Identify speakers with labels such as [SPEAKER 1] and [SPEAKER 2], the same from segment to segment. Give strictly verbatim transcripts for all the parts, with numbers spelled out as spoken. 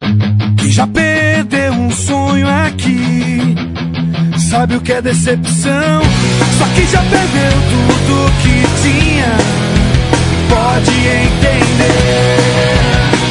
[SPEAKER 1] Quem já perdeu um sonho aqui sabe o que é decepção. Só que já perdeu tudo que tinha, pode entender.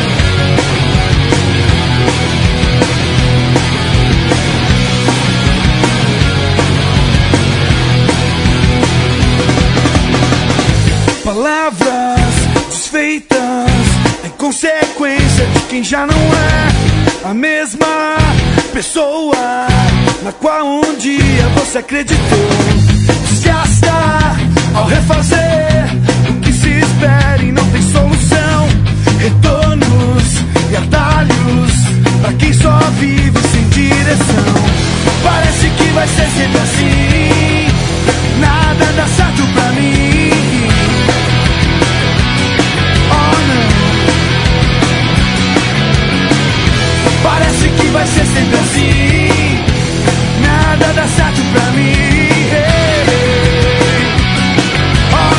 [SPEAKER 1] Palavras desfeitas é consequência de quem já não é a mesma pessoa na qual um dia você acreditou. Desgasta ao refazer o que se espera e não tem solução. Retornos e atalhos pra quem só vive sem direção. Parece que vai ser sempre assim, nada dá certo pra mim. Oh não, parece que vai ser sempre assim, nada dá certo pra mim. Oh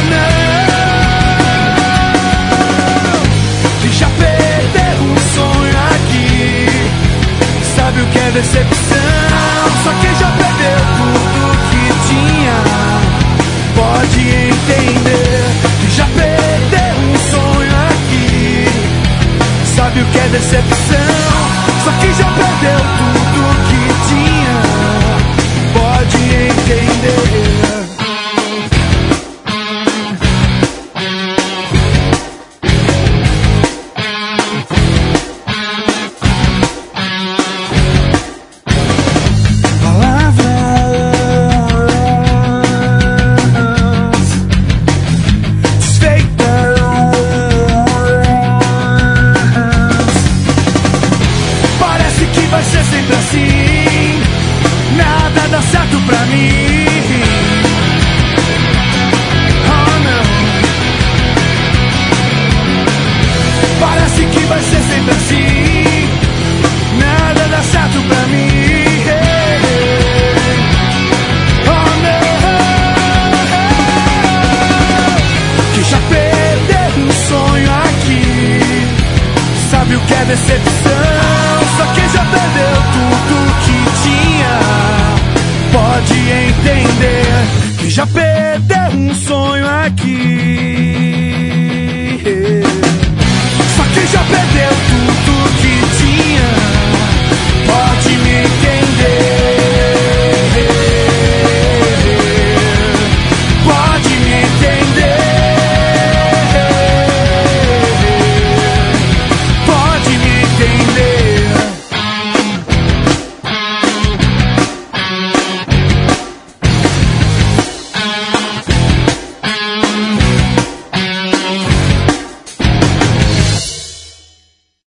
[SPEAKER 1] não, quem já perdeu um sonho aqui sabe o que é decepção. Só quem já perdeu tudo que tinha pode entender. Quem já perdeu um sonho aqui sabe o que é decepção. Só quem já perdeu tudo que tinha pode entender. Decepção, só quem já perdeu tudo que tinha pode entender. Quem já perdeu um sonho aqui, só quem já perdeu